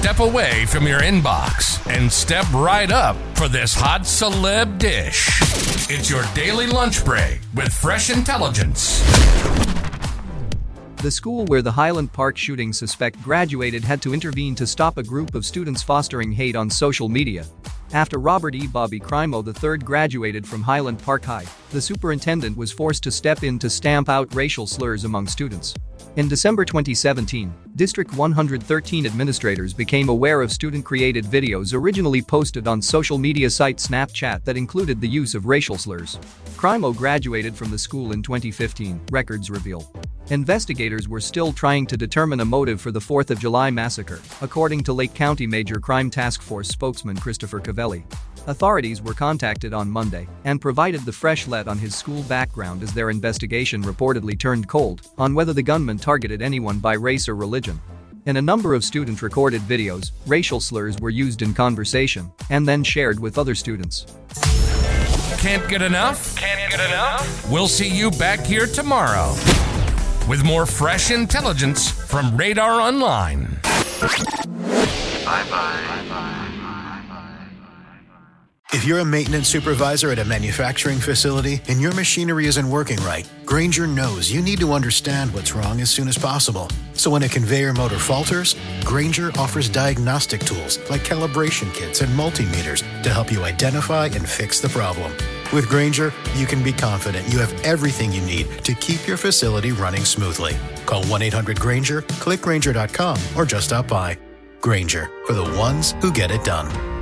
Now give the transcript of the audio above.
step away from your inbox and step right up for this hot celeb dish. It's your daily lunch break with fresh intelligence. The school where the Highland Park shooting suspect graduated had to intervene to stop a group of students fostering hate on social media. After Robert E. Bobby Crimo III graduated from Highland Park High, the superintendent was forced to step in to stamp out racial slurs among students. In December 2017, District 113 administrators became aware of student-created videos originally posted on social media site Snapchat that included the use of racial slurs. Crimo graduated from the school in 2015, records reveal. Investigators were still trying to determine a motive for the 4th of July massacre, according to Lake County Major Crime Task Force spokesman Christopher Cavelli. Authorities were contacted on Monday and provided the fresh let on his school background as their investigation reportedly turned cold on whether the gunman targeted anyone by race or religion. In a number of student-recorded videos, racial slurs were used in conversation and then shared with other students. Can't get enough? Can't get enough? We'll see you back here tomorrow with more fresh intelligence from Radar Online. Bye-bye. If you're a maintenance supervisor at a manufacturing facility and your machinery isn't working right, Grainger knows you need to understand what's wrong as soon as possible. So when a conveyor motor falters, Grainger offers diagnostic tools like calibration kits and multimeters to help you identify and fix the problem. With Grainger, you can be confident you have everything you need to keep your facility running smoothly. Call 1-800-GRAINGER, click Grainger.com, or just stop by. Grainger, for the ones who get it done.